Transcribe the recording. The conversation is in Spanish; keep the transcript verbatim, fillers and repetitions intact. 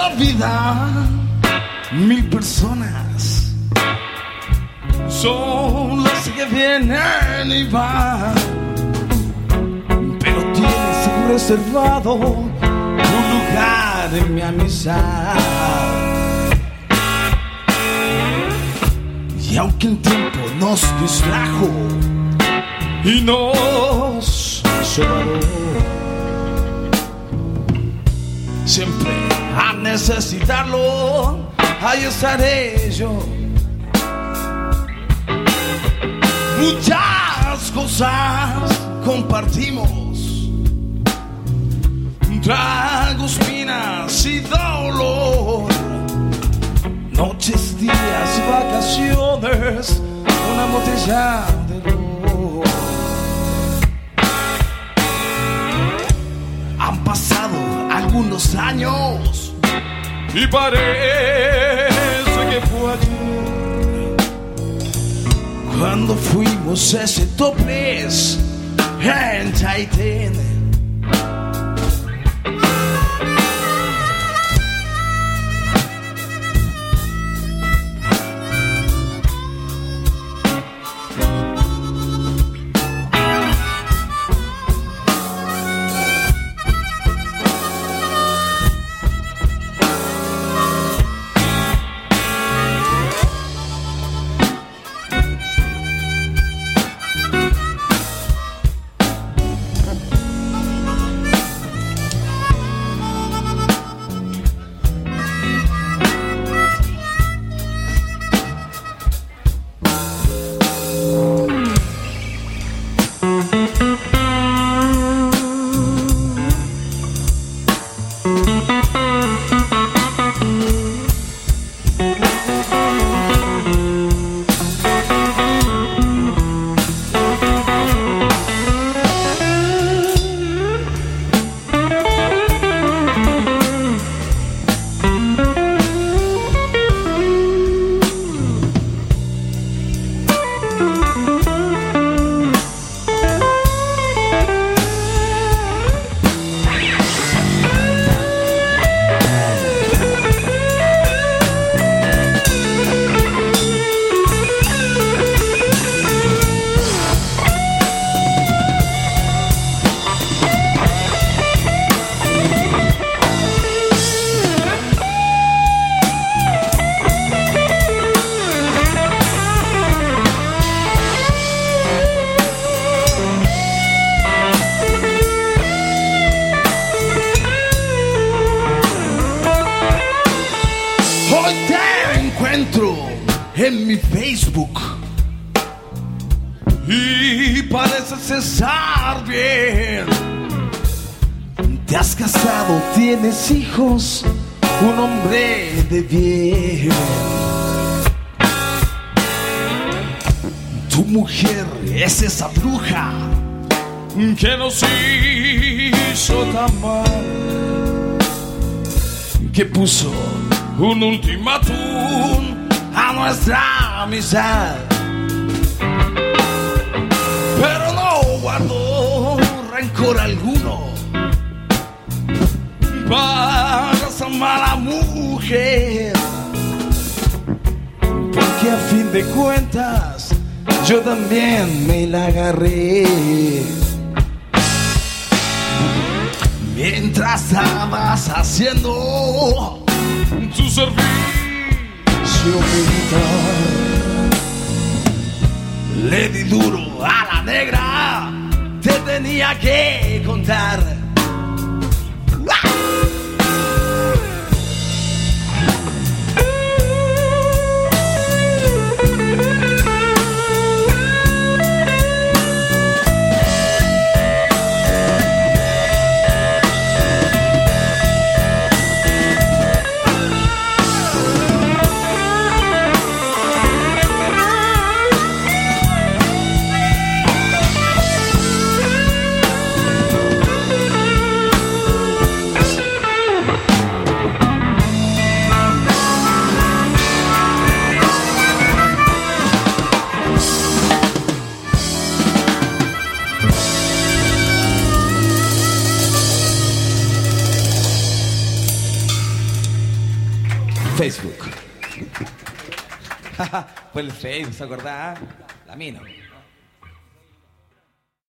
vida mil personas son las que vienen y van, pero tienes reservado un lugar en mi amistad. Y aunque el tiempo nos distrajo y nos separó, siempre a necesitarlo, ahí estaré yo. Muchas cosas compartimos, tragos, pinas y dolor, noches, días y vacaciones, una botella de ron. Han pasado algunos años y parece que fue ayer cuando fuimos a ese topless en Chaitén. En mi Facebook y pareces estar bien. Te has casado, tienes hijos, un hombre de bien. Tu mujer es esa bruja que nos hizo tan mal, que puso un ultimátum a nuestra amistad, pero no guardo rencor alguno para esa mala mujer, porque a fin de cuentas yo también me la agarré mientras estabas haciendo tu servicio militar. Le di duro a la negra, te tenía que contar. Facebook. Por el Facebook, ¿se acordaba? La mina.